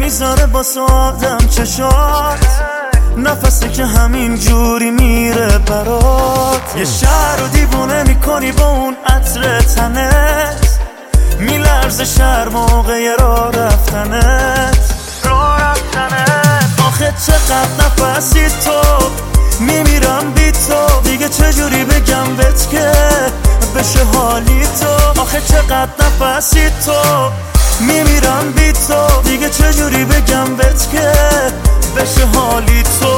میذاره واسه آدم چشات، نفسی که همین جوری میره برات. یه شهر رو دیوونه میکنی با اون عطر تنت، میلرزه شهر موقع راه رفتنت. آخه چقدر نفسی تو، میمیرم بی تو، دیگه چجوری بگم بهت که بشه حالی تو. آخه چقدر نفسی تو، میمیرم بی تو، دیگه چجوری بگم بهت که بشه حالی تو.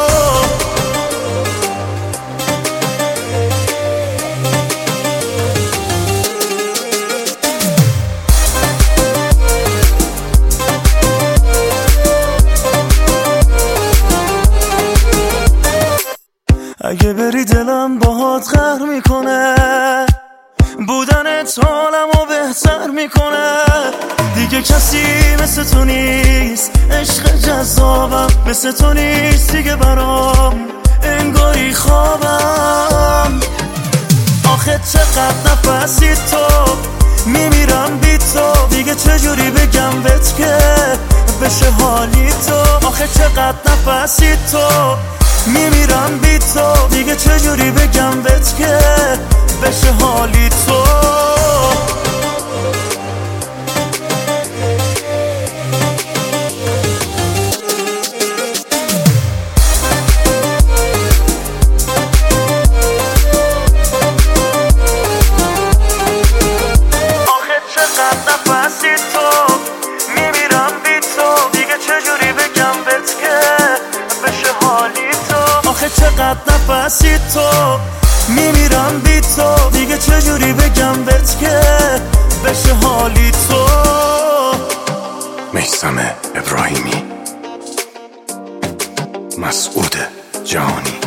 اگه بری دلم باهات قهر میکنه، بودنت حالمو بهتر میکنه. دیگه کسی مثل تو نیست، عشق جذابم مثل تو نیست دیگه برام، انگاری خوابم. آخه چقدر نفسی تو، میمیرم بی تو، دیگه چجوری بگم بهت که بشه حالی تو. آخه چقدر نفسی تو، میمیرم بی تو، دیگه چجوری بگم بهت که بشه حالی تو. آخه چقدر نفسی تو، میمیرم بی تو، دیگه چجوری بگم بهت که بشه حالی تو. آخه چقدر نفسی تو، میمیرم بی تو، دیگه چجوری بگم بهت که بشه حالی تو. میثم ابراهیمی، مسعود جهانی.